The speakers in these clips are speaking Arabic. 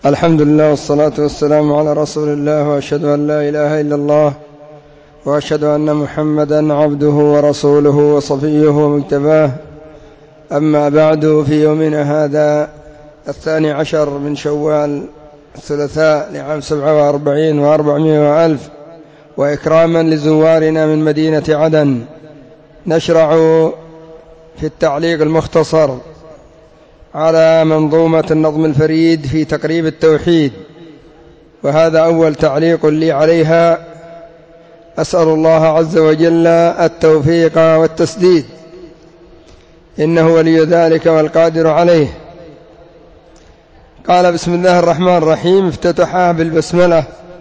الحمد لله والصلاة والسلام على رسول الله، وأشهد أن لا إله إلا الله، وأشهد أن محمدا عبده ورسوله وصفيه ومجتباه. أما بعد، في يومنا هذا 12 من شوال الثلاثاء لعام 47 و400 وألف، وإكراما لزوارنا من مدينة عدن، نشرع في التعليق المختصر على منظومة النظم الفريد في تقريب التوحيد، وهذا أول تعليق لي عليها. أسأل الله عز وجل التوفيق والتسديد، إنه ولي ذلك والقادر عليه. قال: بسم الله الرحمن الرحيم. افتتحها بالبسملة،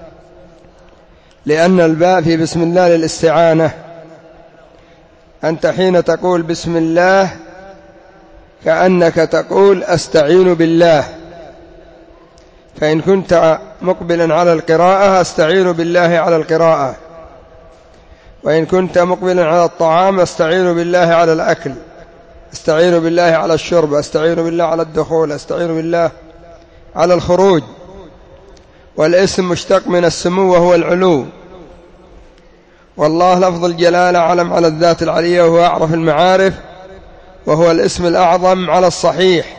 لأن الباء في بسم الله للاستعانة. أنت حين تقول بسم الله كأنك تقول أستعين بالله، فإن كنت مقبلا على القراءة أستعين بالله على القراءة، وإن كنت مقبلا على الطعام أستعين بالله على الأكل، أستعين بالله على الشرب، أستعين بالله على الدخول، أستعين بالله على الخروج. والاسم مشتق من السمو وهو العلو، والله لفظ الجلالة علم على الذات العلية وهو أعرف المعارف، وهو الاسم الأعظم على الصحيح.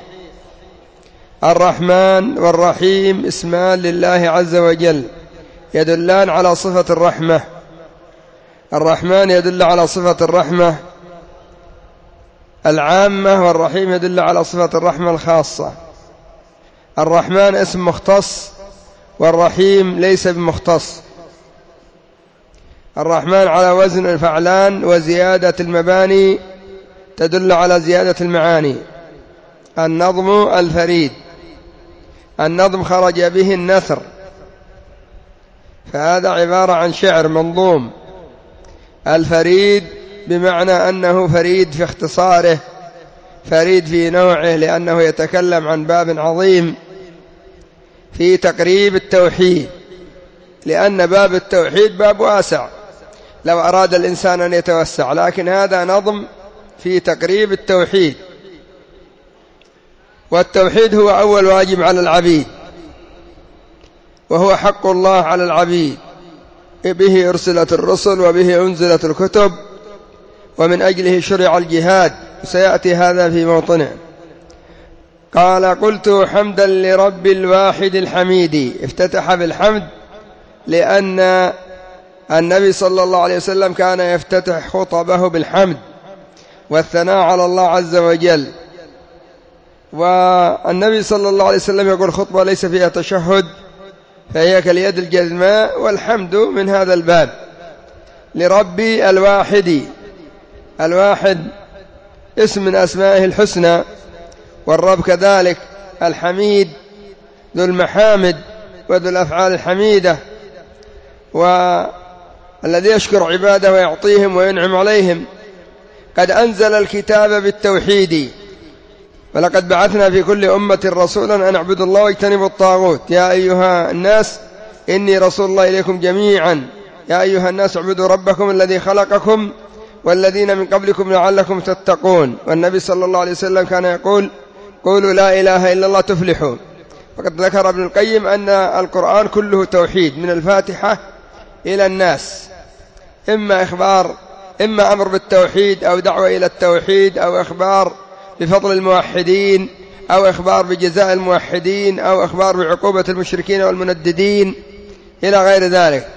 الرحمن والرحيم اسمان لله عز وجل يدلان على صفة الرحمة. الرحمن يدل على صفة الرحمة العامة، والرحيم يدل على صفة الرحمة الخاصة. الرحمن اسم مختص، والرحيم ليس بمختص. الرحمن على وزن الفعلان، وزيادة المباني تدل على زيادة المعاني. النظم الفريد، النظم خرج به النثر، فهذا عبارة عن شعر منظوم. الفريد بمعنى أنه فريد في اختصاره، فريد في نوعه، لأنه يتكلم عن باب عظيم في تقريب التوحيد، لأن باب التوحيد باب واسع لو أراد الإنسان أن يتوسع، لكن هذا نظم في تقريب التوحيد. والتوحيد هو أول واجب على العبيد، وهو حق الله على العبيد، به أرسلت الرسل وبه أنزلت الكتب، ومن أجله شرع الجهاد، سيأتي هذا في موطنه. قال: قلت حمدا لرب الواحد الحميد. افتتح بالحمد لأن النبي صلى الله عليه وسلم كان يفتتح خطبه بالحمد والثناء على الله عز وجل. والنبي صلى الله عليه وسلم يقول خطبة ليس فيها تشهد فهي كاليد الجذماء، والحمد من هذا الباب. لربي الواحد، الواحد اسم من أسمائه الحسنى، والرب كذلك الحميد ذو المحامد وذو الأفعال الحميدة، والذي يشكر عباده ويعطيهم وينعم عليهم. قد أنزل الكتاب بالتوحيد، ولقد بعثنا في كل أمة رسولا أن اعبدوا الله واجتنبوا الطاغوت. يا أيها الناس إني رسول الله إليكم جميعا، يا أيها الناس اعبدوا ربكم الذي خلقكم والذين من قبلكم لعلكم تتقون. والنبي صلى الله عليه وسلم كان يقول: قولوا لا إله إلا الله تفلحوا. وقد ذكر ابن القيم أن القرآن كله توحيد من الفاتحة إلى الناس، إما أمر بالتوحيد أو دعوة إلى التوحيد، أو إخبار بفضل الموحدين، أو إخبار بجزاء الموحدين، أو إخبار بعقوبة المشركين والمنددين إلى غير ذلك.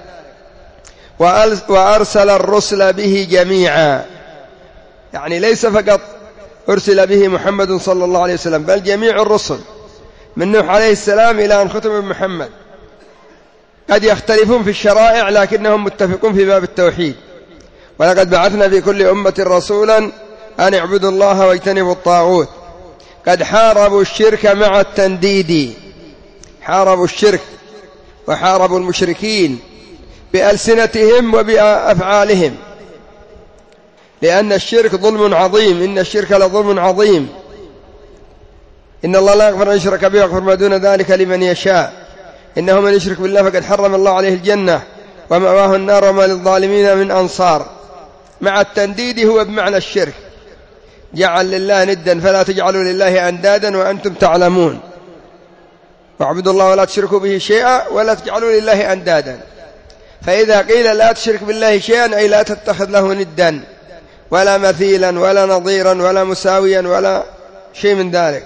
وأرسل الرسل به جميعا، يعني ليس فقط أرسل به محمد صلى الله عليه وسلم، بل جميع الرسل من نوح عليه السلام إلى أن ختم بمحمد. قد يختلفون في الشرائع لكنهم متفقون في باب التوحيد. ولقد بعثنا في كل أمة رسولا أن اعبدوا الله واجتنبوا الطاغوت. قد حاربوا الشرك مع التنديد، حاربوا الشرك وحاربوا المشركين بألسنتهم وبأفعالهم، لأن الشرك ظلم عظيم، إن الشرك لظلم عظيم. إن الله لا يغفر أن يشرك به ويغفر ما دون ذلك لمن يشاء. إنه من يشرك بالله فقد حرم الله عليه الجنة ومأواه النار وما للظالمين من أنصار. مع التنديد هو بمعنى الشرك، جعل لله ندا فلا تجعلوا لله أندادا وأنتم تعلمون. واعبدوا الله ولا تشركوا به شيئا ولا تجعلوا لله أندادا. فإذا قيل لا تشرك بالله شيئا أي لا تتخذ له ندا ولا مثيلا ولا نظيرا ولا مساويا ولا شيء من ذلك.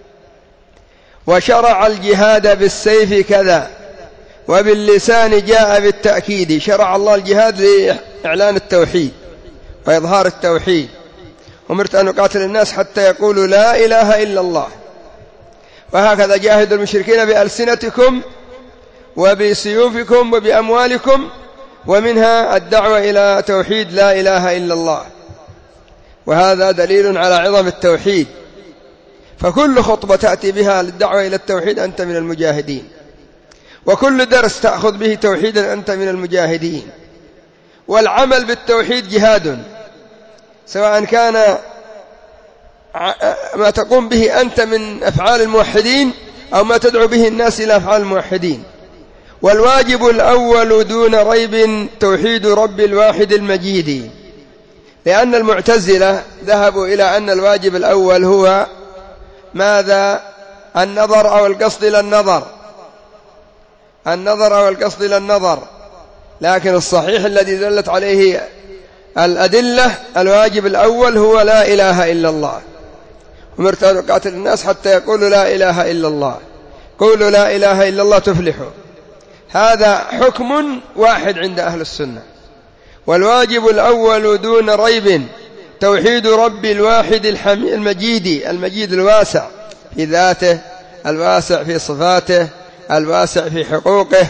وشرع الجهاد بالسيف كذا وباللسان جاء بالتأكيد. شرع الله الجهاد لإعلان التوحيد وإظهار التوحيد. أمرت أن أقاتل الناس حتى يقولوا لا إله إلا الله. وهكذا جاهدوا المشركين بألسنتكم وبسيوفكم وبأموالكم، ومنها الدعوة إلى توحيد لا إله إلا الله. وهذا دليل على عظم التوحيد. فكل خطبة تأتي بها للدعوة إلى التوحيد أنت من المجاهدين، وكل درس تأخذ به توحيدا أنت من المجاهدين. والعمل بالتوحيد جهاد، سواء كان ما تقوم به أنت من أفعال الموحدين أو ما تدعو به الناس إلى أفعال الموحدين. والواجب الأول دون ريب توحيد رب الواحد المجيد، لأن المعتزلة ذهبوا إلى أن الواجب الأول هو ماذا؟ النظر أو القصد إلى النظر. لكن الصحيح الذي دلت عليه الأدلة الواجب الأول هو لا إله إلا الله. أمرت أن أقاتل الناس حتى يقولوا لا إله إلا الله. قولوا لا إله إلا الله تفلحوا. هذا حكم واحد عند أهل السنة. والواجب الأول دون ريب توحيد رب الواحد المجيد الواسع في ذاته، الواسع في صفاته، الواسع في حقوقه.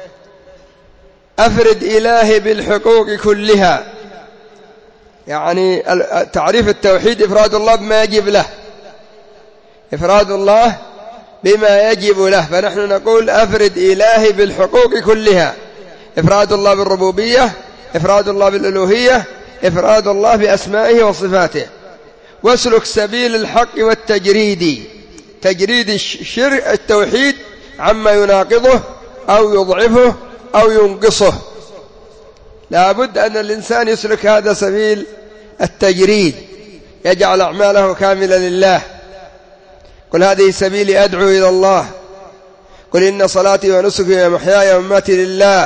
أفرد إلهي بالحقوق كلها، يعني تعريف التوحيد إفراد الله بما يجب له، إفراد الله بما يجب له. فنحن نقول أفرد إلهي بالحقوق كلها: إفراد الله بالربوبية، إفراد الله بالألوهية، إفراد الله بأسمائه وصفاته. واسلك سبيل الحق والتجريد، تجريد التوحيد عما يناقضه أو يضعفه أو ينقصه. لا بد أن الإنسان يسلك هذا سبيل التجريد، يجعل أعماله كاملة لله. قل هذه سبيلي أدعو إلى الله، قل إن صلاتي ونسكي ومحياي ومماتي لله.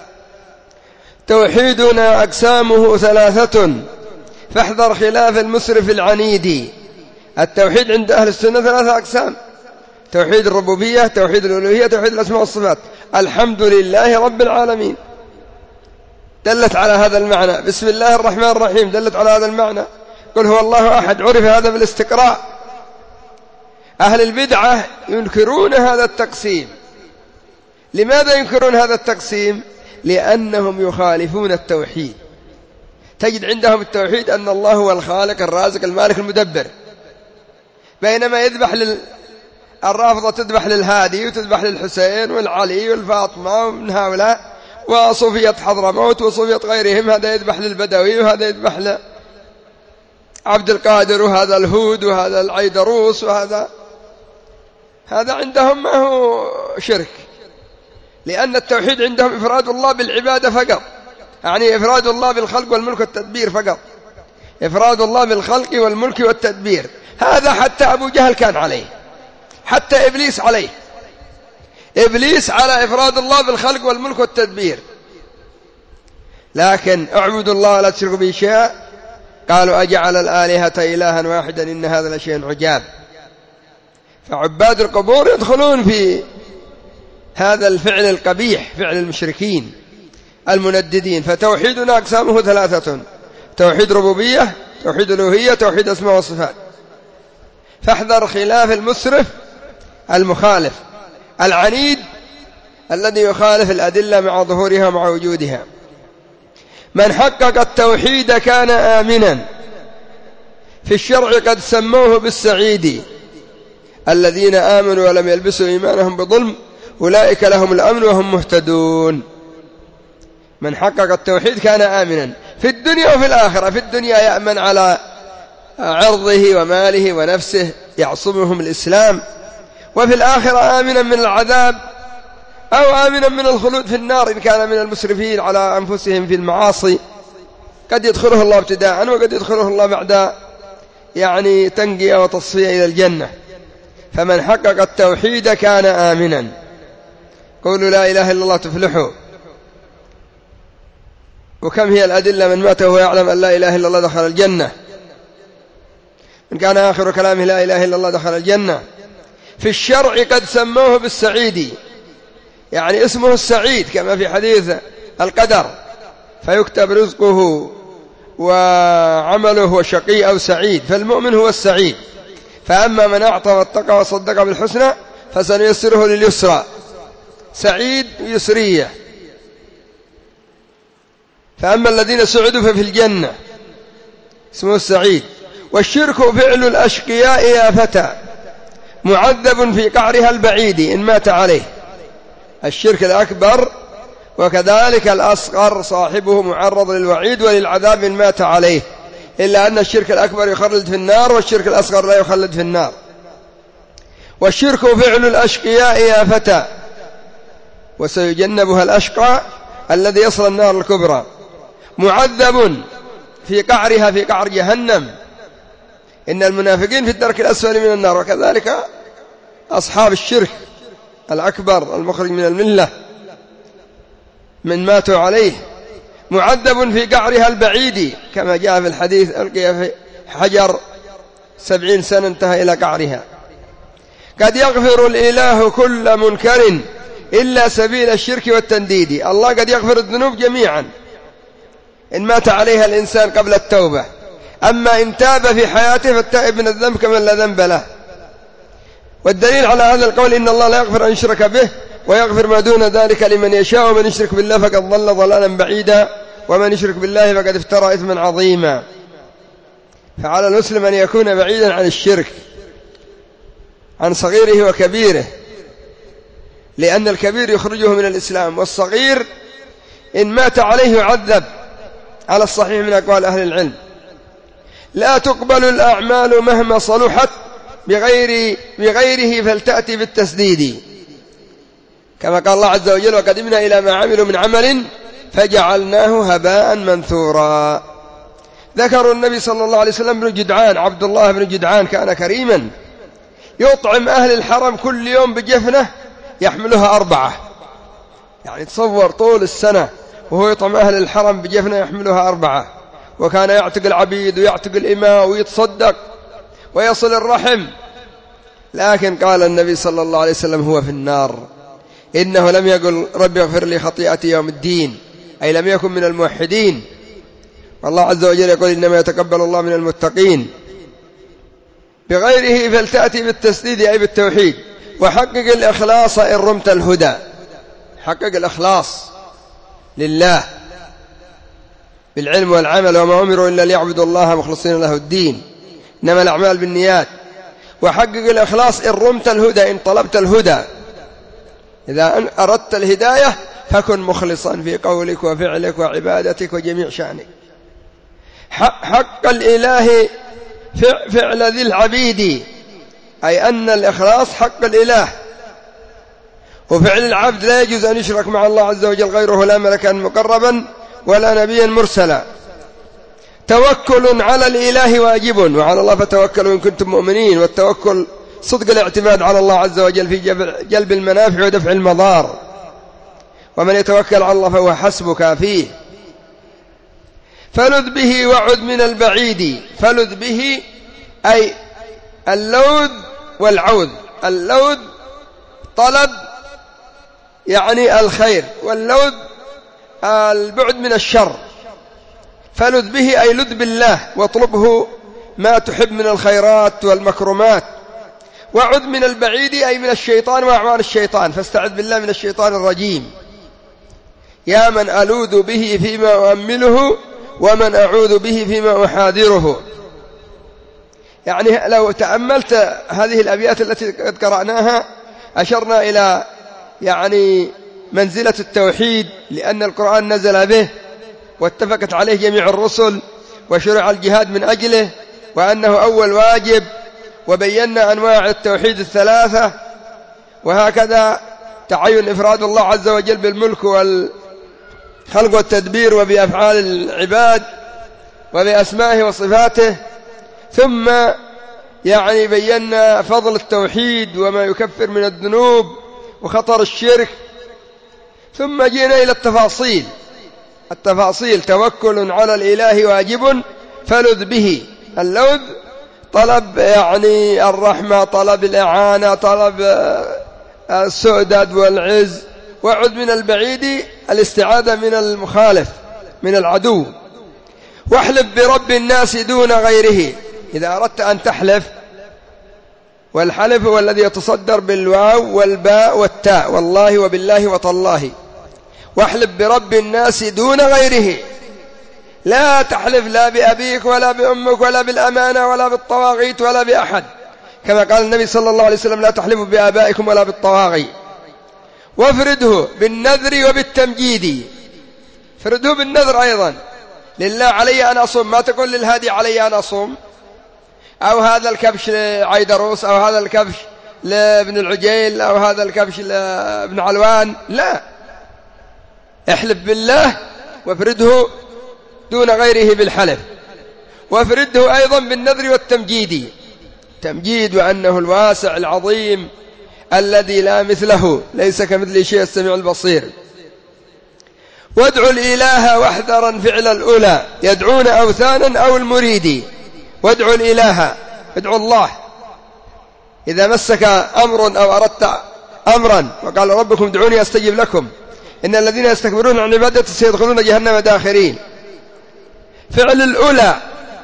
توحيدنا أقسامه ثلاثة فاحذر خلاف المسرف العنيد. التوحيد عند أهل السنة ثلاثة أقسام: توحيد الربوبية، توحيد الألوهية، توحيد الأسماء والصفات. الحمد لله رب العالمين دلت على هذا المعنى. بسم الله الرحمن الرحيم دلت على هذا المعنى. قل هو الله أحد عرف هذا بالاستقراء. أهل البدعة ينكرون هذا التقسيم. لماذا ينكرون هذا التقسيم؟ لأنهم يخالفون التوحيد. تجد عندهم التوحيد أن الله هو الخالق الرازق المالك المدبر، بينما يذبح الرافضة تذبح للهادي وتذبح للحسين والعلي والفاطمة ومن هؤلاء، وصوفية حضرموت وصوفية غيرهم، هذا يذبح للبدوي وهذا يذبح لعبد القادر وهذا الهود وهذا العيدروس وهذا عندهم ما هو شرك. لأن التوحيد عندهم إفراد الله بالعبادة فقط، يعني إفراد الله بالخلق والملك والتدبير فقط، إفراد الله بالخلق والملك والتدبير. هذا حتى أبو جهل كان عليه، حتى إبليس عليه. إبليس على إفراد الله بالخلق والملك والتدبير. لكن اعبدوا الله لا تشركوا به شيئا. قالوا أجعل الآلهة إلها واحدا إن هذا لشيء عجاب. فعباد القبور يدخلون في هذا الفعل القبيح، فعل المشركين المنددين. فتوحيدنا أقسامه ثلاثة: توحيد ربوبية، توحيد ألوهية، توحيد أسماء وصفات. فاحذر خلاف المسرف المخالف العنيد الذي يخالف الأدلة مع ظهورها ومع وجودها. من حقق التوحيد كان آمنا، في الشرع قد سموه بالسعيد. الذين آمنوا ولم يلبسوا إيمانهم بظلم أولئك لهم الأمن وهم مهتدون. من حقق التوحيد كان آمنا في الدنيا وفي الآخرة. في الدنيا يأمن على عرضه وماله ونفسه، يعصمهم الإسلام. وفي الآخرة آمنا من العذاب أو آمنا من الخلود في النار إن كان من المسرفين على أنفسهم في المعاصي. قد يدخله الله ابتداء وقد يدخله الله بعد تنقية وتصفية إلى الجنة. فمن حقق التوحيد كان آمنا. قولوا لا إله إلا الله تفلحوا. وكم هي الأدلة: من مات وهو يعلم أن لا إله إلا الله دخل الجنة، من كان آخر كلامه لا إله إلا الله دخل الجنة. في الشرع قد سموه بالسعيد، يعني اسمه السعيد كما في حديث القدر، فيكتب رزقه وعمله هو شقي أو سعيد، فالمؤمن هو السعيد. فأما من أعطى واتقى وصدق بالحسنى فسنيسره لليسرى، سعيد يسرية. فأما الذين سعدوا ففي الجنة، اسمه السعيد. والشرك فعل الأشقياء يا فتى، معذب في قعرها البعيد إن مات عليه. الشرك الأكبر وكذلك الأصغر صاحبه معرض للوعيد وللعذاب إن مات عليه، إلا أن الشرك الأكبر يخلد في النار والشرك الأصغر لا يخلد في النار. والشرك فعل الأشقياء يا فتى، وسيجنبها الأشقى الذي يصل النار الكبرى. معذب في قعرها، في قعر جهنم، إن المنافقين في الدرك الأسفل من النار، وكذلك أصحاب الشرك الأكبر المخرج من الملة من ماتوا عليه. معذب في قعرها البعيد كما جاء في الحديث: ألقي في حجر 70 سنة انتهى إلى قعرها. قد يغفر الإله كل منكر إلا سبيل الشرك والتنديد. الله قد يغفر الذنوب جميعا إن مات عليها الإنسان قبل التوبة، أما إن تاب في حياته فالتائب من الذنب كمن لا ذنب له. والدليل على هذا القول: إن الله لا يغفر أن يشرك به ويغفر ما دون ذلك لمن يشاء، ومن يشرك بالله فقد ضل ضلالا بعيدا، ومن يشرك بالله فقد افترى إثما عظيما. فعلى المسلم أن يكون بعيدا عن الشرك، عن صغيره وكبيره، لأن الكبير يخرجه من الإسلام، والصغير إن مات عليه يعذب على الصحيح من أقوال أهل العلم. لا تقبل الأعمال مهما صلحت بغيره فلتأتي بالتسديد، كما قال الله عز وجل: وقدمنا إلى ما عملوا من عمل فجعلناه هباء منثورا. ذكر النبي صلى الله عليه وسلم بن جدعان، عبد الله بن جدعان، كان كريما يطعم أهل الحرم كل يوم بجفنة يحملها 4، يعني تصور طول السنة وهو يطعم أهل الحرم بجفنة يحملها 4. وكان يعتق العبيد ويعتق الإماء ويتصدق ويصل الرحم. لكن قال النبي صلى الله عليه وسلم: هو في النار. إنه لم يقل: رب اغفر لي خطيئتي يوم الدين، أي لم يكن من الموحدين. والله عز وجل يقول: إنما يتقبل الله من المتقين. بغيره فلتأتي بالتسديد، أي بالتوحيد. وحقق الإخلاص إن رمت الهدى، حقق الإخلاص لله بالعلم والعمل، وما أمروا إلا ليعبدوا الله مخلصين له الدين، إنما الأعمال بالنيات. وحقق الإخلاص إن رمت الهدى، إن طلبت الهدى، إذا أردت الهداية فكن مخلصا في قولك وفعلك وعبادتك وجميع شأنك. حق الإله فعل ذي العبيد، أي أن الإخلاص حق الإله، وفعل العبد لا يجوز أن يشرك مع الله عز وجل غيره، لا ملكا مقربا ولا نبيا مرسلا. توكل على الإله واجب، وعلى الله فتوكلوا إن كنتم مؤمنين. والتوكل صدق الاعتماد على الله عز وجل في جلب المنافع ودفع المضار، ومن يتوكل على الله فهو حسبك فيه. فلذ به وعد من البعيد. فلذ به أي اللوذ والعوذ. اللوذ طلب يعني الخير، واللوذ البعد من الشر. فلذ به أي لذ بالله، واطلبه ما تحب من الخيرات والمكرمات. وعد من البعيد أي من الشيطان وأعمال الشيطان، فاستعذ بالله من الشيطان الرجيم. يا من ألوذ به فيما أؤمله، ومن أعوذ به فيما أحاذره. يعني لو تأملت هذه الأبيات التي قد قرأناها أشرنا إلى يعني منزلة التوحيد، لأن القرآن نزل به واتفقت عليه جميع الرسل، وشرع الجهاد من أجله، وأنه أول واجب. وبينا أنواع التوحيد الثلاثة، وهكذا تعين إفراد الله عز وجل بالملك والخلق والتدبير وبأفعال العباد وبأسمائه وصفاته. ثم يعني بينا فضل التوحيد وما يكفر من الذنوب وخطر الشرك، ثم جينا إلى التفاصيل. توكل على الإله واجب فلذ به. اللذ طلب يعني الرحمة، طلب الإعانة، طلب السؤدد والعز، وعد من البعيد الاستعاذة من المخالف من العدو. واحلف برب الناس دون غيره إذا أردت أن تحلف، والحلف هو الذي يتصدر بالواو والباء والتاء، والله وبالله وتالله. واحلف برب الناس دون غيره، لا تحلف لا بأبيك ولا بأمك ولا بالأمانة ولا بالطواغيت ولا بأحد، كما قال النبي صلى الله عليه وسلم: لا تحلفوا بآبائكم ولا بالطواغي. وافرده بالنذر وبالتمجيد. فرده بالنذر أيضا، لله علي أن أصوم، ما تقول للهادي علي أن أصوم، أو هذا الكبش لعيدروس، أو هذا الكبش لابن العجيل، أو هذا الكبش لابن علوان. لا، احلف بالله وافرده دون غيره بالحلف. وافرده أيضا بالنذر والتمجيد. تمجيد وأنه الواسع العظيم الذي لا مثله، ليس كمثله شيء، السميع البصير. وادعوا الإله واحذرا فعل الأولى يدعون أوثانا أو المريد. وادعوا الإله، ادعوا الله إذا مسك أمر أو أردت أمرا، وقال: ربكم ادعوني أستجب لكم إن الذين يستكبرون عن عبادتي سيدخلون جهنم داخرين. فعل الأولى،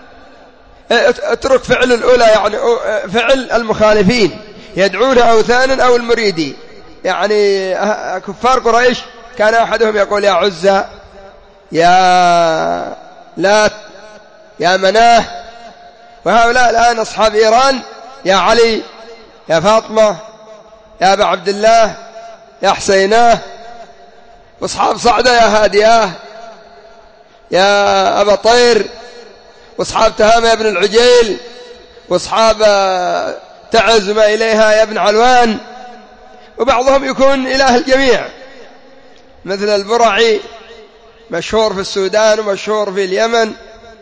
اترك فعل الأولى، يعني فعل المخالفين. يدعون أوثانا أو المريد، يعني كفار قريش كان أحدهم يقول: يا عزى، يا لات، يا مناه. وهؤلاء الآن أصحاب إيران: يا علي، يا فاطمة، يا أبا عبد الله، يا حسيناه. وأصحاب صعدة: يا هادياه، يا أبا طير. وأصحاب تهامة يا ابن العجيل. وأصحاب تعز ما إليها يا ابن علوان. وبعضهم يكون إله الجميع، مثل البرعي، مشهور في السودان ومشهور في اليمن،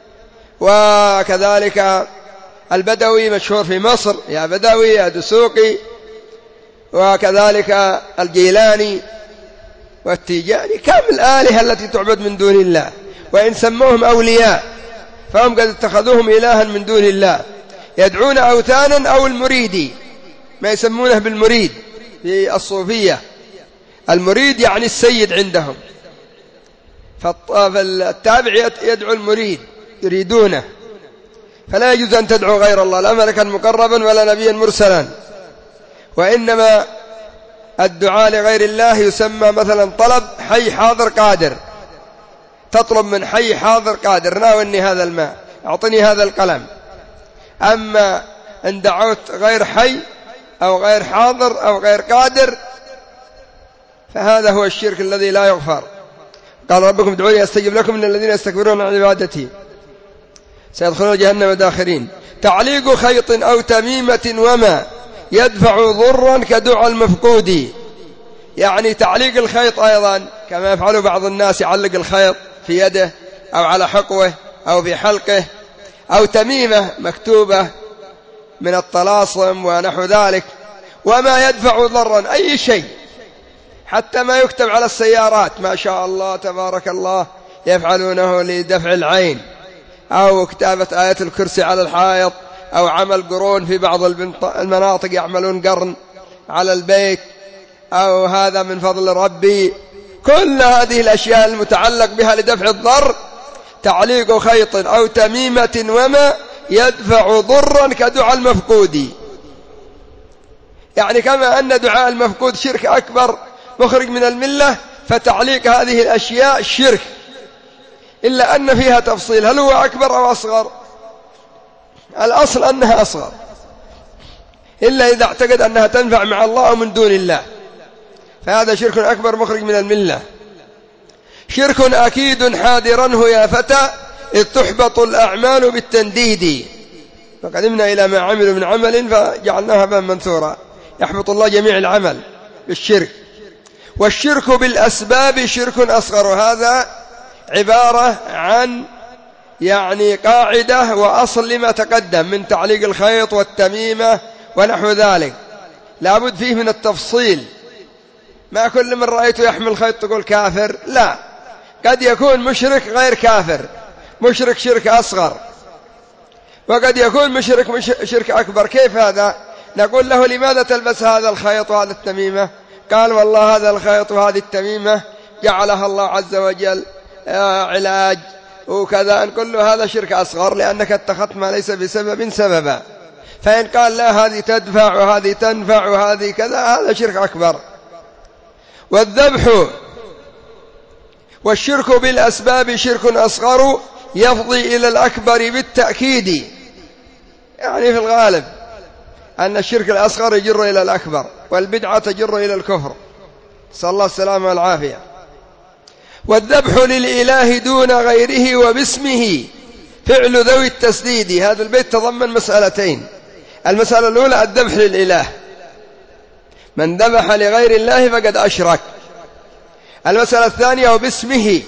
وكذلك البدوي مشهور في مصر: يا بدوي، يا دسوقي. وكذلك الجيلاني والتيجاني. كم الآلهة التي تعبد من دون الله، وإن سموهم أولياء فهم قد اتخذوهم إلها من دون الله. يدعون أوثانا أو المريد، ما يسمونه بالمريد في الصوفية. المريد يعني السيد عندهم، فالتابع يدعو المريد، يريدونه. فلا يجوز أن تدعو غير الله، لا ملكا مقربا ولا نبيا مرسلا. وإنما الدعاء لغير الله يسمى مثلا طلب حي حاضر قادر. تطلب من حي حاضر قادر: ناولني هذا الماء، أعطني هذا القلم. أما إن دعوت غير حي أو غير حاضر أو غير قادر فهذا هو الشرك الذي لا يغفر. قال: ربكم ادعوني أستجب لكم إن الذين يستكبرون عن عبادتي سيدخلون جهنم داخرين. تعليق خيط أو تميمة وما يدفع ضرا كدعاء المفقود. يعني تعليق الخيط أيضا كما يفعل بعض الناس، يعلق الخيط في يده أو على حقوه أو في حلقه، أو تميمة مكتوبة من الطلاسم ونحو ذلك. وما يدفع ضرا، أي شيء، حتى ما يكتب على السيارات: ما شاء الله تبارك الله، يفعلونه لدفع العين، أو كتابة آية الكرسي على الحائط، أو عمل قرون في بعض المناطق يعملون قرن على البيت، أو هذا من فضل ربي. كل هذه الأشياء المتعلق بها لدفع الضر تعليق خيط أو تميمة وما يدفع ضرا كدعاء المفقود. يعني كما أن دعاء المفقود شرك أكبر مخرج من الملة، فتعليق هذه الأشياء شرك، إلا أن فيها تفصيل: هل هو أكبر أو أصغر؟ الأصل أنها أصغر، إلا إذا اعتقد أنها تنفع مع الله أو من دون الله، فهذا شرك أكبر مخرج من الملة. شرك أكيد حاذرنه يا فتى إذ تحبط الأعمال بالتنديد. فقدمنا إلى ما عملوا من عمل فجعلناها هباء منثورا. يحبط الله جميع العمل بالشرك. والشرك بالأسباب شرك أصغر، هذا عبارة عن يعني قاعدة وأصل لما تقدم من تعليق الخيط والتميمة ونحو ذلك، لابد فيه من التفصيل. ما كل من رأيته يحمل خيط تقول كافر، لا، قد يكون مشرك غير كافر، مشرك شرك أصغر، وقد يكون مشرك شرك أكبر. كيف هذا؟ نقول له لماذا تلبس هذا الخيط وهذا التميمة؟ قال والله هذا الخيط وهذه التميمة جعلها الله عز وجل علاج وكذا. نقول له هذا شرك أصغر لأنك اتخذت ما ليس بسبب سببا. فإن قال لا هذه تدفع وهذه تنفع وهذه كذا، هذا شرك أكبر. والذبح والشرك بالأسباب شرك أصغر يفضي إلى الأكبر بالتأكيد. يعني في الغالب أن الشرك الأصغر يجر إلى الأكبر، والبدعة تجر إلى الكفر، صلى الله السلامة والعافية. والذبح للإله دون غيره وباسمه فعل ذوي التسديد. هذا البيت تضمن مسألتين. المسألة الأولى الذبح للإله، من ذبح لغير الله فقد أشرك. المسألة الثانية وباسمه،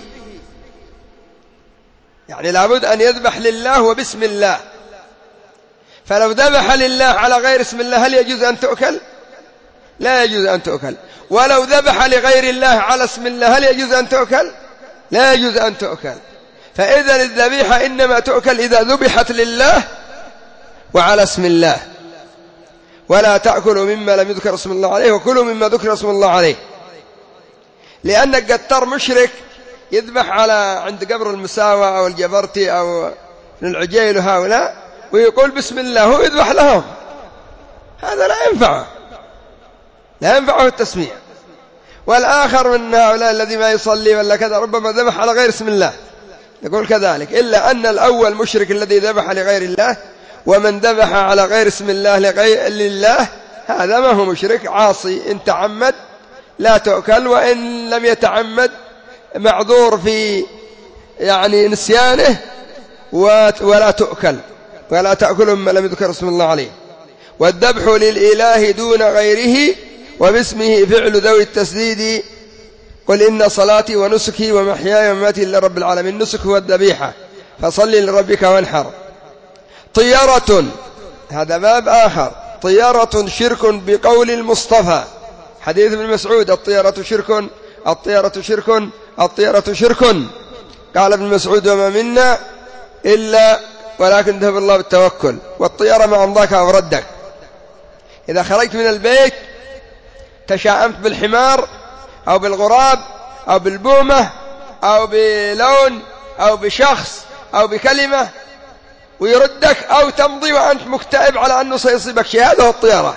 يعني لابد أن يذبح لله وباسم الله. فلو ذبح لله على غير اسم الله هل يجوز أن تؤكل؟ لا يجوز أن تؤكل. ولو ذبح لغير الله على اسم الله هل يجوز أن تؤكل؟ لا يجوز أن تؤكل. فإذا الذبيحة إنما تؤكل إذا ذبحت لله وعلى اسم الله. ولا تأكلوا مما لم يذكر اسم الله عليه وكلوا مما ذكر اسم الله عليه. لأن القتار مشرك يذبح على عند قبر المساوى أو الجبرتي أو ابن العجيل وهؤلاء ويقول بسم الله هو يذبح لهم، هذا لا ينفعه، لا ينفعه التسمية. والآخر من هؤلاء الذي ما يصلي ولا كذا ربما ذبح على غير اسم الله، يقول كذلك. إلا أن الأول مشرك الذي ذبح لغير الله، ومن ذبح على غير اسم الله لله هذا ما هو مشرك، عاصي. إن تعمد لا تؤكل، وإن لم يتعمد معذور في يعني نسيانه ولا تؤكل، ولا تأكل مما لم يذكر اسم الله عليه. والذبح للإله دون غيره وباسمه فعل ذوي التسديد. قل إن صلاتي ونسكي ومحياي ومماتي لرب العالمين. النسك هو الذبيحة، فصل لربك وانحر. طيرة، هذا باب آخر. طيرة شرك بقول المصطفى، حديث ابن مسعود: الطيرة شرك، الطيرة شرك، الطيرة شرك. قال ابن مسعود: وما منا إلا ولكن ذهب الله بالتوكل. والطيرة ما أمضاك أو ردك. إذا خرجت من البيت تشاءمت بالحمار أو بالغراب أو بالبومة أو بلون أو بشخص أو بكلمة ويردك، أو تمضي وأنت مكتئب على أنه سيصيبك شيء، هذا هو الطيرة.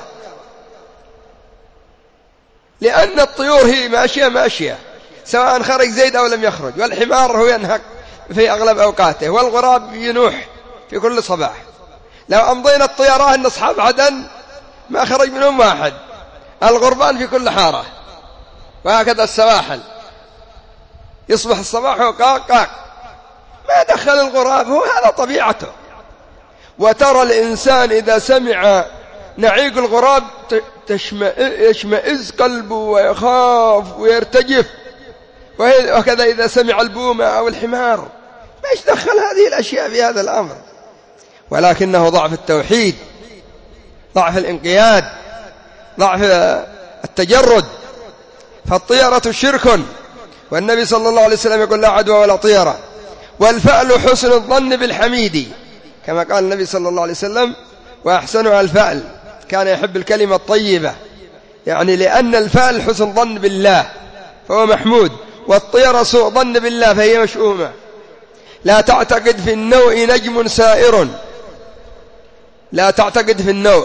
لأن الطيور هي ماشية سواء خرج زيد أو لم يخرج، والحمار هو ينهق في أغلب أوقاته، والغراب ينوح في كل صباح. لو أمضينا الطيران أن أصحاب عدن ما خرج منهم واحد، الغربان في كل حارة، وهكذا السواحل يصبح الصباح قاق قاق، ما دخل الغراب، هو هذا طبيعته. وترى الإنسان إذا سمع نعيق الغراب يشمئز قلبه ويخاف ويرتجف، وكذا إذا سمع البومة أو الحمار. ما يدخل هذه الأشياء في هذا الأمر، ولكنه ضعف التوحيد، ضعف الانقياد، ضعف التجرد. فالطيرة شرك، والنبي صلى الله عليه وسلم يقول: لا عدوى ولا طيرة. والفأل حسن الظن بالحميد، كما قال النبي صلى الله عليه وسلم: وأحسنها الفأل. كان يحب الكلمة الطيبة، يعني لأن الفأل حسن ظن بالله فهو محمود، والطيرة سوء ظن بالله فهي مشؤومة. لا تعتقد في النوء نجم سائر، لا تعتقد في النوء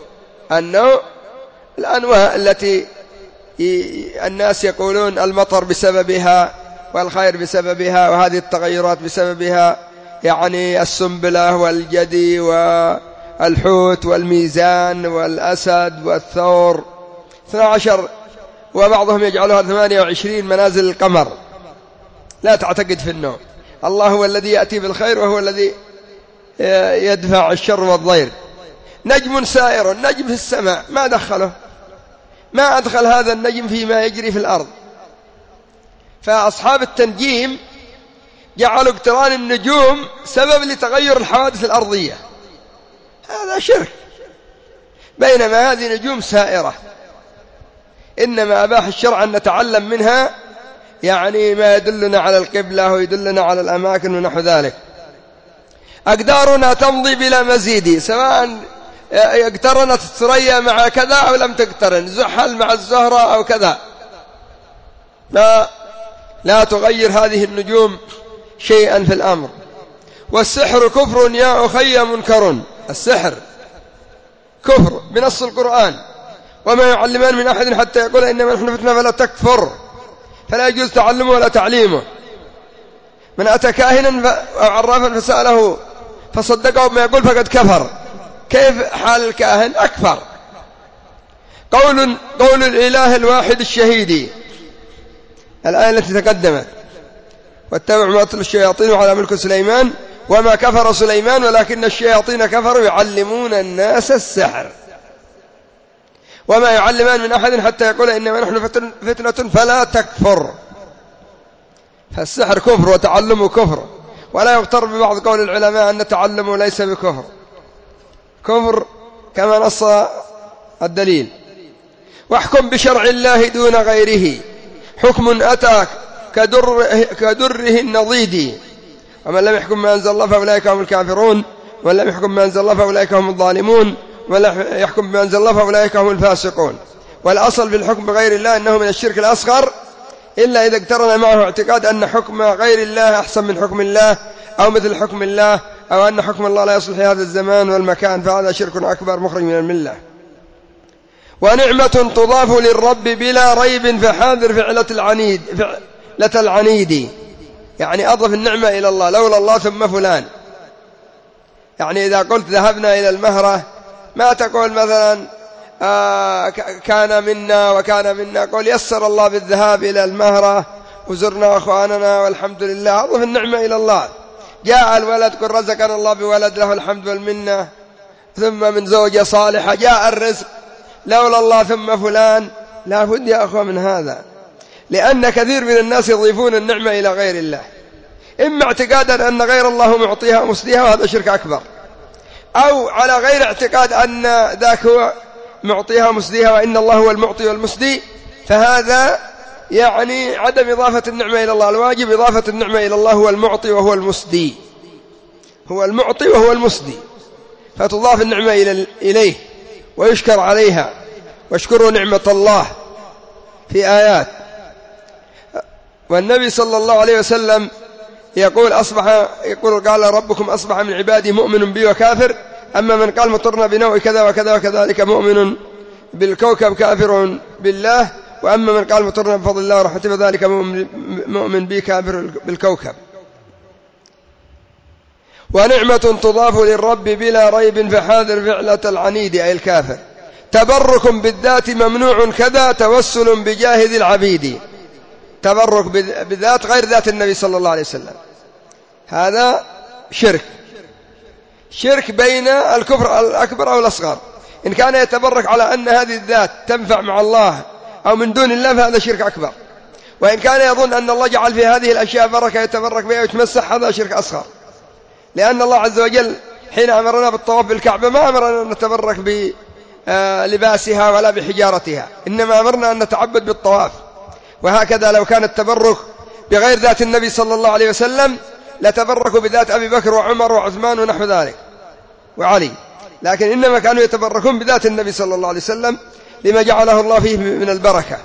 الأنواع التي الناس يقولون المطر بسببها والخير بسببها وهذه التغيرات بسببها، يعني السنبلة والجدي والحوت والميزان والأسد والثور 12، وبعضهم يجعلها 28 منازل القمر. لا تعتقد في النوم. الله هو الذي يأتي بالخير وهو الذي يدفع الشر والضير. نجم سائر، النجم في السماء ما دخله، ما أدخل هذا النجم فيما يجري في الأرض. فأصحاب التنجيم جعلوا اقتران النجوم سبب لتغير الحوادث الأرضية، هذا شرك، بينما هذه نجوم سائرة. إنما أباح الشرع أن نتعلم منها يعني ما يدلنا على القبلة ويدلنا على الأماكن ونحو ذلك. أقدارنا تمضي بلا مزيد، سواء اقترنت الثريا مع كذا أو لم تقترن، زحل مع الزهرة أو كذا، لا تغير هذه النجوم شيئا في الأمر. والسحر كفر يا أخي منكر، السحر كفر بنص القرآن. وما يعلمان من أحد حتى يقول إنما نحن فتنة فلا تكفر، فلا يجوز تعلمه ولا تعليمه. من أتى كاهنا أو عرافا فسأله فصدقه بما يقول فقد كفر. كيف حال الكاهن؟ أكفر. قول الإله الواحد الشهيد، الآية التي تقدمت: واتبعوا ما تتلو الشياطين على ملك سليمان وما كفر سليمان ولكن الشياطين كفروا يعلمون الناس السحر. وما يعلمان من أحد حتى يقول إنما نحن فتنة فلا تكفر. فالسحر كفر وتعلمه كفر، ولا يغتر ببعض قول العلماء أن تعلمه ليس بكفر، كفر كما نص الدليل. واحكم بشرع الله دون غيره، حكم أتاك كدره النضيد. ومن لم يحكم ما أنزل الله فأولئك هم الكافرون، ومن لم يحكم ما أنزل الله فأولئك هم الظالمون، ومن لم يحكم ما أنزل الله فأولئك هم الفاسقون. والأصل في الحكم بغير الله أنه من الشرك الأصغر، إلا إذا اقترن معه اعتقاد أن حكم غير الله أحسن من حكم الله أو مثل حكم الله، أو أن حكم الله لا يصلح في هذا الزمان والمكان، فهذا شرك أكبر مخرج من الملة. ونعمة تضاف للرب بلا ريب فحاذر فعلة العنيد، يعني أضف النعمة إلى الله، لولا الله ثم فلان. يعني إذا قلت ذهبنا إلى المهرة ما تقول مثلا كان منا وكان منا، قول يسر الله بالذهاب إلى المهرة وزرنا أخواننا والحمد لله، أضف النعمة إلى الله. جاء الولد قل رزقنا الله بولد له الحمد والمنة، ثم من زوجة صالحة جاء الرزق، لولا الله ثم فلان. لا بد يا أخوة من هذا، لأن كثير من الناس يضيفون النعمة إلى غير الله، إما اعتقادا أن غير الله معطيها ومسديها وهذا شرك أكبر، أو على غير اعتقاد أن ذاك هو معطيها ومسديها وإن الله هو المعطي والمسدي، فهذا يعني عدم إضافة النعمة إلى الله. الواجب إضافة النعمة إلى الله، هو المعطي وهو المسدي، هو المعطي وهو المسدي، فتضاف النعمة إليه ويشكر عليها. واشكروا نعمة الله في آيات. والنبي صلى الله عليه وسلم يقول قال ربكم أصبح من عبادي مؤمن بي وكافر، أما من قال مطرنا بنوع كذا وكذا وكذلك مؤمن بالكوكب كافر بالله، وأما من قال مطرنا بفضل الله ورحمته فذلك مؤمن بي كافر بالكوكب. ونعمة تضاف للرب بلا ريب فحاذر فعلة العنيد أي الكافر. تبرك بالذات ممنوع كذا توسل بجاه ذي العبيد. تبرك بالذات غير ذات النبي صلى الله عليه وسلم، هذا شرك بين الكفر الأكبر أو الأصغر. إن كان يتبرك على أن هذه الذات تنفع مع الله أو من دون الله فهذا شرك أكبر، وإن كان يظن أن الله جعل في هذه الأشياء بركة يتبرك بها ويتمسح هذا شرك أصغر، لأن الله عز وجل حين أمرنا بالطواف بالكعبة ما أمرنا أن نتبرك بلباسها ولا بحجارتها، إنما أمرنا أن نتعبد بالطواف. وهكذا لو كان التبرك بغير ذات النبي صلى الله عليه وسلم لتبركوا بذات أبي بكر وعمر وعثمان ونحو ذلك وعلي، لكن إنما كانوا يتبركون بذات النبي صلى الله عليه وسلم لما جعله الله فيه من البركة.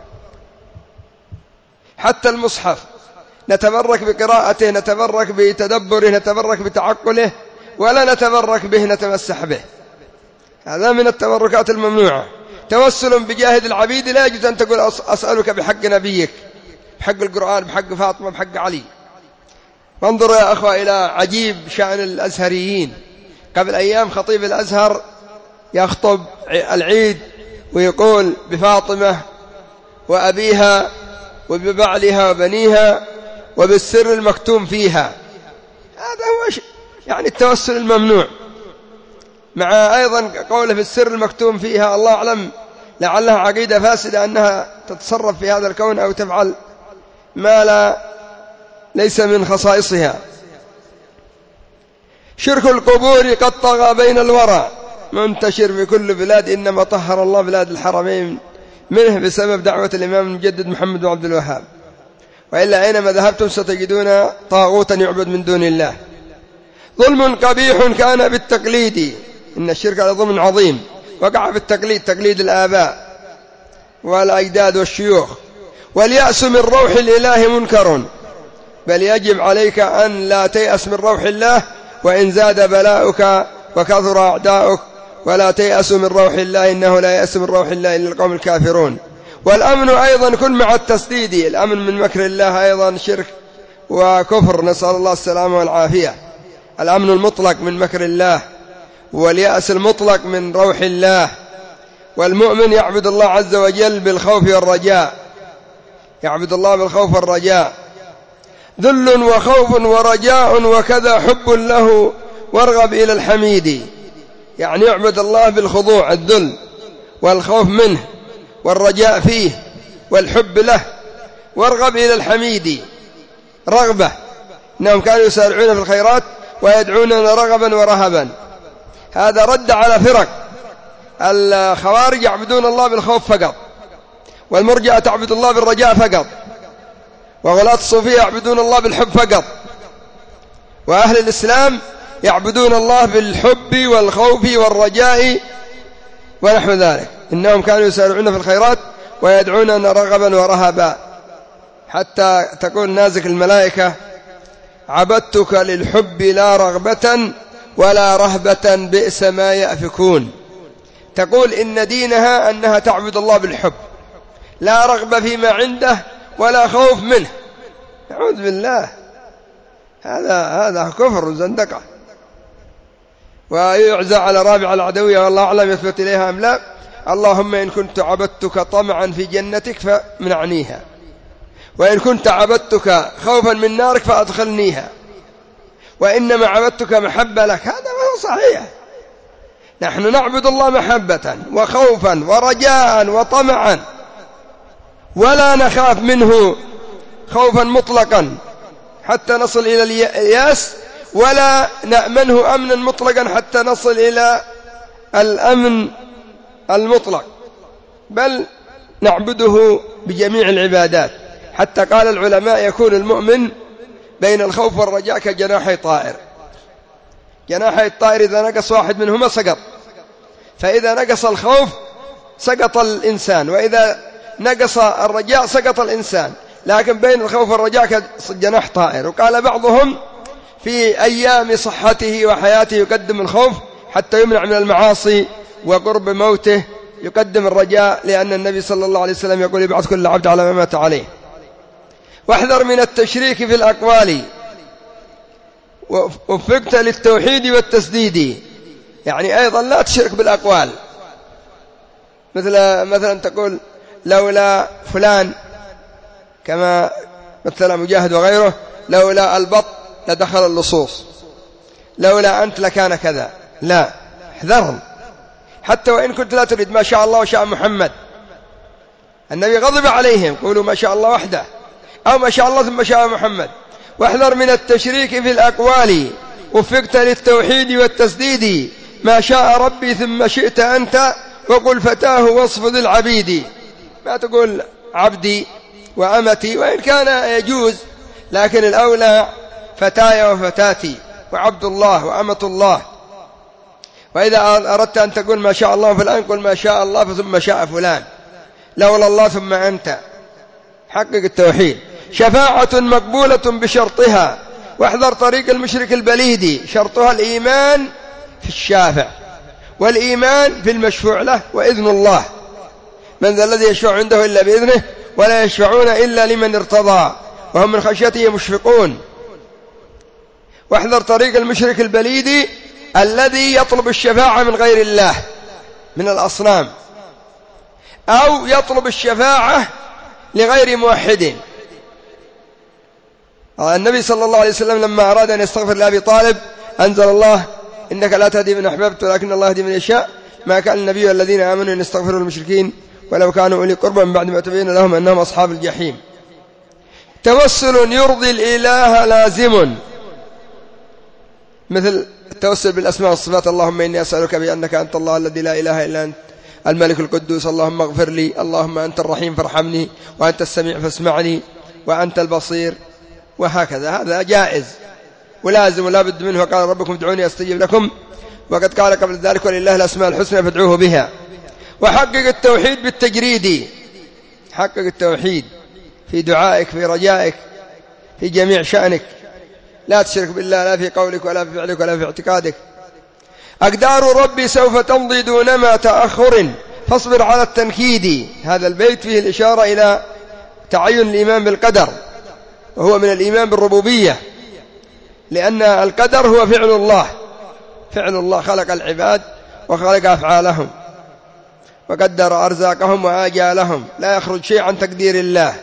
حتى المصحف نتبرك بقراءته، نتبرك بتدبره، نتبرك بتعقله، ولا نتبرك به نتمسح به، هذا من التبركات الممنوعة. توسل بجاهد العبيد، لا يجوز أن تقول أسألك بحق نبيك، بحق القرآن، بحق فاطمة، بحق علي. وانظروا يا أخوة إلى عجيب شأن الأزهريين. قبل أيام خطيب الأزهر يخطب العيد ويقول بفاطمة وأبيها وببعلها وبنيها وبالسر المكتوم فيها. هذا هو يعني التوسل الممنوع، مع أيضا قوله في السر المكتوم فيها. الله أعلم لعلها عقيدة فاسدة أنها تتصرف في هذا الكون أو تفعل ما لا ليس من خصائصها. شرك القبور قد طغى بين الورى، منتشر في كل بلاد، إنما طهر الله بلاد الحرمين منه بسبب دعوة الإمام المجدد محمد بن عبد الوهاب، وإلا أينما ذهبتم ستجدون طاغوتا يعبد من دون الله. ظلم قبيح كان بالتقليد، إن الشرك على ظلم عظيم وقع بالتقليد، تقليد الآباء والأجداد والشيوخ. واليأس من روح الإله منكر، بل يجب عليك أن لا تيأس من روح الله وإن زاد بلاؤك وكثر أعداؤك، ولا تيأس من روح الله، إنه لا يأس من روح الله إلا القوم الكافرون. والأمن أيضا كن مع التسديد، الأمن من مكر الله أيضا شرك وكفر، نسأل الله السلامة والعافية. الأمن المطلق من مكر الله، واليأس المطلق من روح الله. والمؤمن يعبد الله عز وجل بالخوف والرجاء، يعبد الله بالخوف والرجاء. ذل وخوف ورجاء وكذا حب له وارغب إلى الحميد، يعني يعبد الله بالخضوع، الذل والخوف منه والرجاء فيه والحب له، وارغب إلى الحميد، رغبة. إنهم كانوا يسارعون في الخيرات ويدعوننا رغبا ورهبا. هذا رد على فرق الخوارج يعبدون الله بالخوف فقط، والمرجئة تعبد الله بالرجاء فقط، وغلاة الصوفية يعبدون الله بالحب فقط، وأهل الإسلام يعبدون الله بالحب والخوف والرجاء ونحو ذلك. إنهم كانوا يسارعون في الخيرات ويدعوننا رغبا ورهبا، حتى تقول نازك الملائكة: عبدتك للحب لا رغبة ولا رهبة بئس ما يأفكون. تقول إن دينها أنها تعبد الله بالحب، لا رغبة فيما عنده ولا خوف منه. أعوذ بالله، هذا كفر وزندقة. ويعزى على رابع العدوية، والله أعلم يثبت إليها أم لا: اللهم إن كنت عبدتك طمعا في جنتك فمنعنيها، وإن كنت عبدتك خوفا من نارك فأدخلنيها، وإنما عبدتك محبة لك. هذا ما هو صحيح. نحن نعبد الله محبة وخوفا ورجاء وطمعا، ولا نخاف منه خوفا مطلقا حتى نصل إلى الياس، ولا نأمنه أمنا مطلقا حتى نصل إلى الأمن المطلق، بل نعبده بجميع العبادات. حتى قال العلماء: يكون المؤمن بين الخوف والرجاء كجناحي طائر. جناحي الطائر إذا نقص واحد منهما سقط، فإذا نقص الخوف سقط الإنسان، وإذا نقص الرجاء سقط الإنسان. لكن بين الخوف والرجاء كجناح طائر. وقال بعضهم: في أيام صحته وحياته يقدم الخوف حتى يمنع من المعاصي، وقرب موته يقدم الرجاء، لأن النبي صلى الله عليه وسلم يقول: يبعث كل عبد على ما مات عليه. واحذر من التشريك في الأقوال، وفقت للتوحيد والتسديد، يعني أيضا لا تشرك بالأقوال. مثلا تقول: لولا فلان، كما مثل مجاهد وغيره: لولا البط لدخل اللصوص، لولا أنت لكان كذا. لا، احذرهم. حتى وإن كنت لا تريد ما شاء الله وشاء محمد، النبي غضب عليهم: قولوا ما شاء الله وحده، أو ما شاء الله ثم شاء محمد. واحذر من التشريك في الأقوال، وفقت للتوحيد والتسديد، ما شاء ربي ثم شئت أنت، وقل فتاه وصف ذي العبيد. ما تقول عبدي وأمتي، وإن كان يجوز، لكن الأولى فتاي وفتاتي، وعبد الله وأمة الله. وإذا أردت أن تقول ما شاء الله فلان، قل ما شاء الله ثم شاء فلان، لولا الله ثم أنت. حقق التوحيد. شفاعة مقبولة بشرطها، واحذر طريق المشرك البليد، شرطها الإيمان في الشافع، والإيمان في المشفوع له، وإذن الله. من ذا الذي يشفع عنده إلا بإذنه، ولا يشفعون إلا لمن ارتضى، وهم من خشيته مشفقون. واحذر طريق المشرك البليد الذي يطلب الشفاعة من غير الله من الأصنام، أو يطلب الشفاعة لغير موحد. النبي صلى الله عليه وسلم لما أراد أن يستغفر لأبي طالب أنزل الله: إنك لا تهدي من أحببت ولكن الله يهدي من يشاء، ما كان النبي والذين آمنوا أن يستغفروا للمشركين ولو كانوا أولي قربى من بعد ما تبين لهم أنهم أصحاب الجحيم. توسل يرضي الإله لازم، مثل التوسل بالأسماء والصفات. اللهم إني أسألك بأنك أنت الله الذي لا إله إلا أنت الملك القدوس، اللهم اغفر لي، اللهم أنت الرحيم فارحمني، وأنت السميع فاسمعني، وأنت البصير، وهكذا. هذا جائز ولازم ولا بد منه. قال ربكم ادعوني أستجب لكم، وقد قال قبل ذلك ولله الأسماء الحسنى فادعوه بها. وحقق التوحيد بالتجريد، حقق التوحيد في دعائك، في رجائك، في جميع شأنك، لا تشرك بالله لا في قولك ولا في فعلك ولا في اعتقادك. أقدار ربي سوف تمضي دونما تأخر فاصبر على التنكيد. هذا البيت فيه الإشارة إلى تعين الإيمان بالقدر، وهو من الإيمان بالربوبية، لأن القدر هو فعل الله، فعل الله، خلق العباد وخلق أفعالهم وقدر أرزاقهم وآجالهم، لا يخرج شيء عن تقدير الله،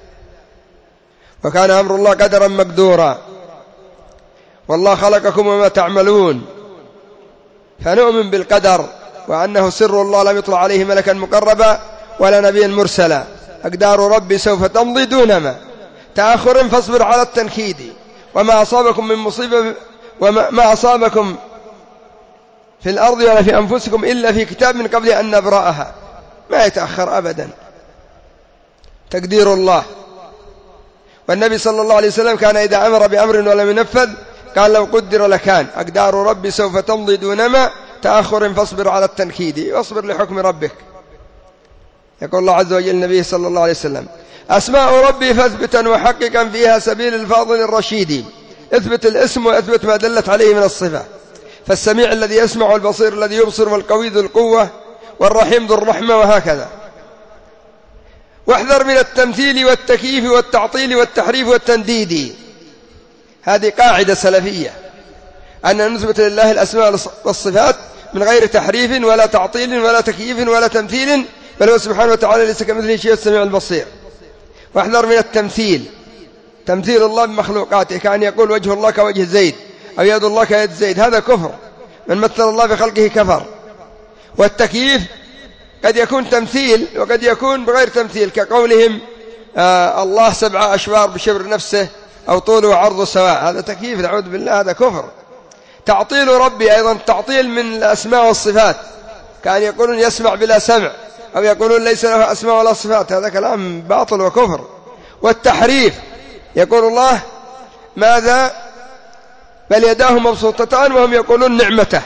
وكان أمر الله قدرا مقدورا. والله خلقكم وما تعملون، فنؤمن بالقدر وأنه سر الله لم يطلع عليه ملكا مقربا ولا نبيا مرسلا. أقدار ربي سوف تمضي دونما تأخر فاصبر على التنكيد، وما أصابكم من مصيبة وما أصابكم في الأرض ولا في أنفسكم إلا في كتاب من قبل أن نبرأها، ما يتأخر أبدا، تقدير الله. والنبي صلى الله عليه وسلم كان إذا أمر بأمر ولم ينفذ قال لو قدر لكان. أقدار ربي سوف تمضي دونما تأخر فاصبر على التنكيد، واصبر لحكم ربك. يقول الله عز وجل النبي صلى الله عليه وسلم أسماء ربي فاثبتا وحققا فيها سبيل الفاضل الرشيد. اثبت الاسم واثبت ما دلت عليه من الصفة، فالسميع الذي يسمع، والبصير الذي يبصر، والقوي ذو القوة، والرحيم ذو الرحمة، وهكذا. واحذر من التمثيل والتكييف والتعطيل والتحريف والتنديد. هذه قاعدة سلفية، أن نثبت لله الأسماء والصفات من غير تحريف ولا تعطيل ولا تكييف ولا تمثيل، بل هو سبحانه وتعالى ليس كمثله شيء السميع البصير. واحذر من التمثيل، تمثيل الله بمخلوقاته، كأن يقول وجه الله كوجه زيد أو يد الله كيد زيد، هذا كفر، من مثل الله بخلقه كفر. والتكييف قد يكون تمثيل وقد يكون بغير تمثيل، كقولهم الله 7 أشبار بشبر نفسه أو طوله وعرضه سواء، هذا تكييف نعوذ بالله، هذا كفر. تعطيل ربي أيضا تعطيل من الأسماء والصفات، كأن يقولون يسمع بلا سمع أو يقولون ليس له أسماء ولا صفات، هذا كلام باطل وكفر. والتحريف يقول الله ماذا بل يداه مبسوطتان وهم يقولون نعمته،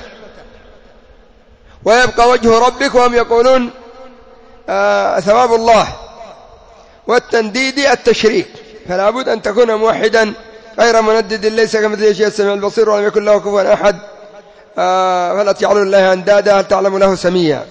ويبقى وجه ربك وهم يقولون ثواب الله. والتنديد التشريك، فلا بد أن تكون موحدا غير مندد، ليس كمثله شيء السميع البصير ولم يكن له كفوا أحد، فلا تجعلوا لله أندادا هل تعلم له سميا.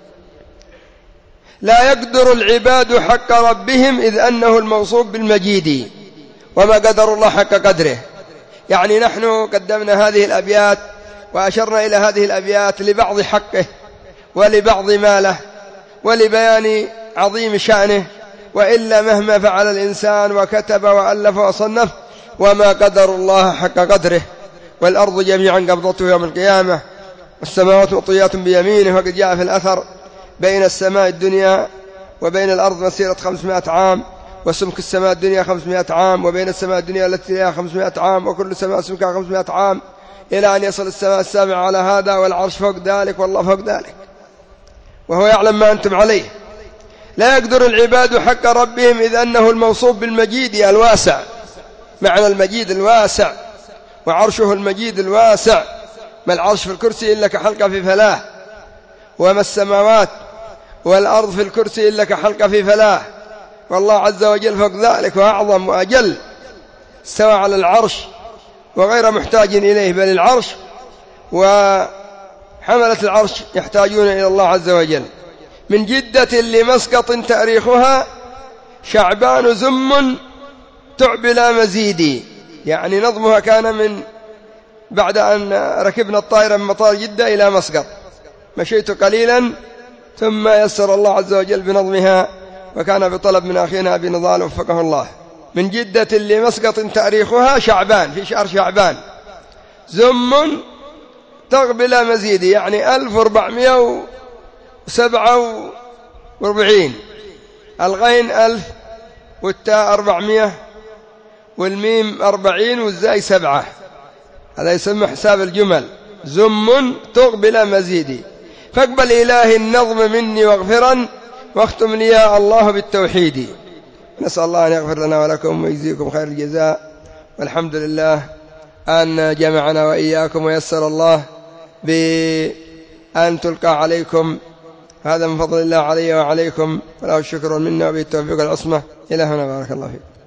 لا يقدر العباد حق ربهم إذ أنه الموصوف بالمجيد، وما قدر الله حق قدره. يعني نحن قدمنا هذه الأبيات وأشرنا إلى هذه الأبيات لبعض حقه ولبعض ماله ولبيان عظيم شأنه، وإلا مهما فعل الإنسان وكتب وألف وصنف وما قدر الله حق قدره. والأرض جميعا قبضته يوم القيامة والسماوات مطويات بيمينه. وقد جاء في الأثر بين السماء الدنيا وبين الأرض مسيرة 500 عام، وسمك السماء الدنيا 500 عام، وبين السماء الدنيا التي لها 500 عام، وكل سماء سمكها 500 عام، إلى أن يصل السماء السابعة على هذا، والعرش فوق ذلك، والله فوق ذلك، وهو يعلم ما أنتم عليه. لا يقدر العباد حق ربهم إذ أنه الموصوف بالمجيد الواسع، معنى المجيد الواسع، وعرشه المجيد الواسع، ما العرش في الكرسي إلا كحلقة في فلاة، وما السماوات والأرض في الكرسي إلا كحلقة في فلاة، والله عز وجل فوق ذلك وأعظم وأجل، استوى على العرش وغير محتاج إليه، بل العرش وحملة العرش يحتاجون إلى الله عز وجل. من جدة لمسقط تاريخها شعبان زم تعبلا مزيدي، يعني نظمها كان من بعد أن ركبنا الطائرة من مطار جدة إلى مسقط، مشيت قليلا ثم يسر الله عز وجل بنظمها، وكان بطلب من أخينا أبي نضال وفقه الله. من جدة لمسقط تاريخها شعبان، في شهر شعبان، زم تقبل مزيدي، يعني 1447، الغين 1000 والتاء 400 والميم 40 والزاي 7. هذا يسمى حساب الجمل. زم تقبل مزيدي. فاقبل إلهي النظم مني واغفرا، واختم لي يا الله بالتوحيد. نسأل الله أن يغفر لنا ولكم ويجزيكم خير الجزاء. والحمد لله أن جمعنا وإياكم، ويسر الله بأن تلقى عليكم. هذا من فضل الله علي وعليكم، وله الشكر منا وبالتوفيق العصمة. إلى هنا، بارك الله فيكم.